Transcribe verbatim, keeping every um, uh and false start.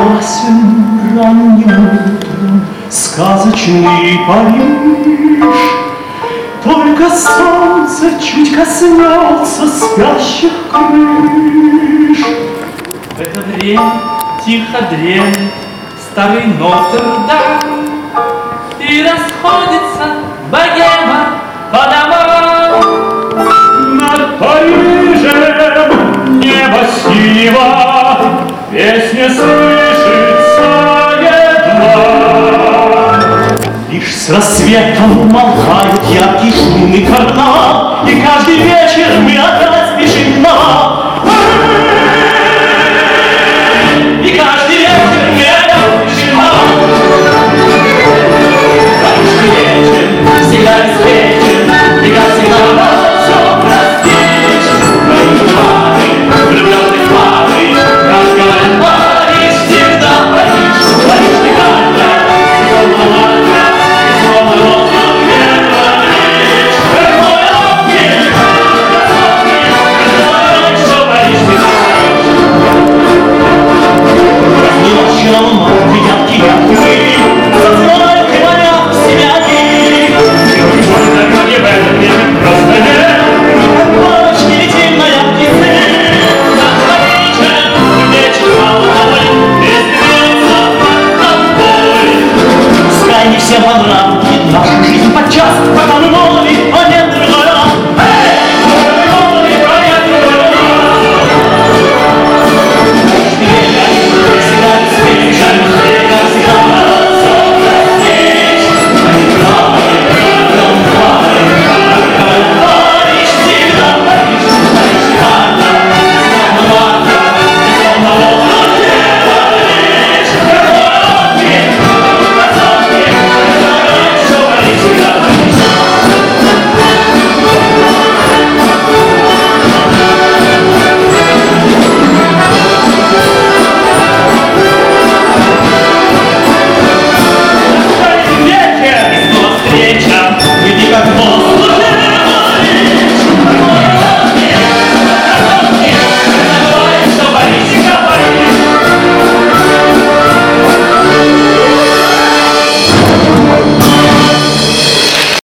Ясен ранним утром сказочный Париж, только солнце чуть коснется спящих крыш. В это время тихо дремлет старый Нотр-Дам, и расходится богема по домам. Над Парижем небо синего, песня слышится едва. Лишь с рассветом умолкают яркий шумный карнавал.